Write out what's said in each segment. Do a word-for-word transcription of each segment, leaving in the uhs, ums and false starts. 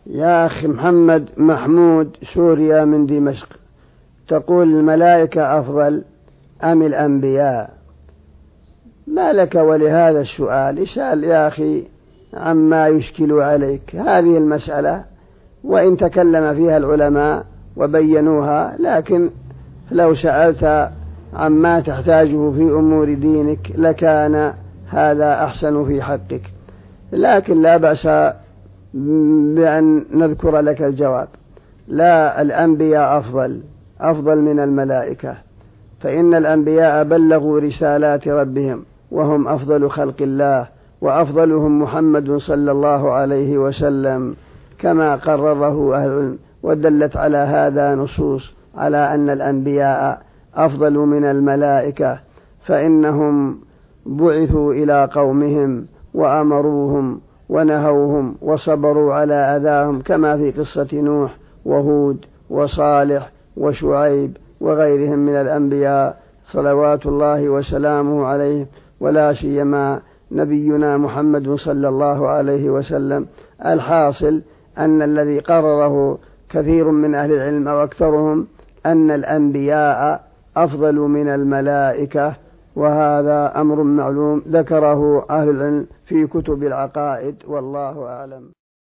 يا أخي محمد محمود سوريا من دمشق، تقول الملائكة أفضل أم الأنبياء؟ ما لك ولهذا السؤال؟ اسأل يا أخي عما يشكل عليك. هذه المسألة وإن تكلم فيها العلماء وبينوها، لكن لو سألت عما تحتاجه في أمور دينك لكان هذا أحسن في حقك، لكن لا بأس بأن نذكر لك الجواب. لا، الأنبياء أفضل أفضل من الملائكة، فإن الأنبياء بلغوا رسالات ربهم وهم أفضل خلق الله، وأفضلهم محمد صلى الله عليه وسلم كما قرره أهل العلم، ودلت على هذا نصوص على أن الأنبياء أفضل من الملائكة، فإنهم بعثوا إلى قومهم وأمروهم ونهوهم وصبروا على أذاهم، كما في قصة نوح وهود وصالح وشعيب وغيرهم من الأنبياء صلوات الله وسلامه عليه، ولا سيما نبينا محمد صلى الله عليه وسلم. الحاصل أن الذي قرره كثير من أهل العلم أو أكثرهم أن الأنبياء أفضل من الملائكة، وهذا أمر معلوم ذكره أهل العلم في كتب العقائد، والله أعلم.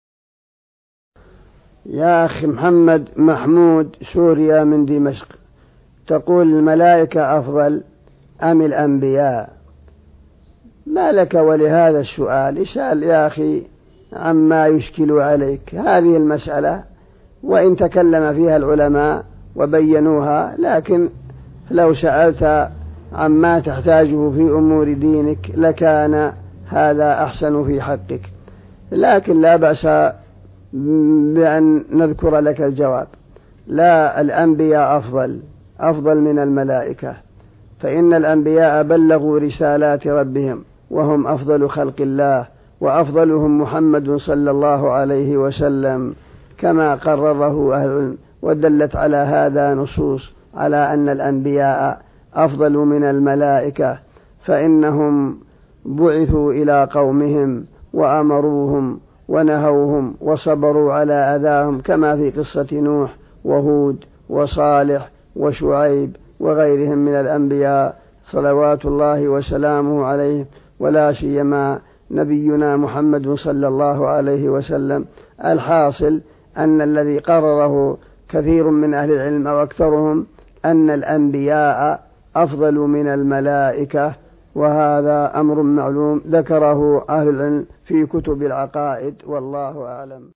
يا أخي محمد محمود سوريا من دمشق، تقول الملائكة أفضل أم الأنبياء؟ ما لك ولهذا السؤال؟ اسأل يا أخي عما يشكل عليك. هذه المسألة وإن تكلم فيها العلماء وبينوها، لكن لو سألت عما تحتاجه في أمور دينك لكان هذا أحسن في حقك، لكن لا بأس بأن نذكر لك الجواب. لا، الأنبياء أفضل أفضل من الملائكة، فإن الأنبياء بلغوا رسالات ربهم وهم أفضل خلق الله، وأفضلهم محمد صلى الله عليه وسلم كما قرره أهل العلم، ودلت على هذا نصوص على أن الأنبياء أفضل من الملائكة، فإنهم بعثوا إلى قومهم وأمروهم ونهوهم وصبروا على أذاهم، كما في قصة نوح وهود وصالح وشعيب وغيرهم من الأنبياء صلوات الله وسلامه عليه، ولا سيما نبينا محمد صلى الله عليه وسلم. الحاصل أن الذي قرره كثير من أهل العلم أو أكثرهم أن الأنبياء أفضل من الملائكة، وهذا أمر معلوم ذكره أهل العلم في كتب العقائد، والله أعلم.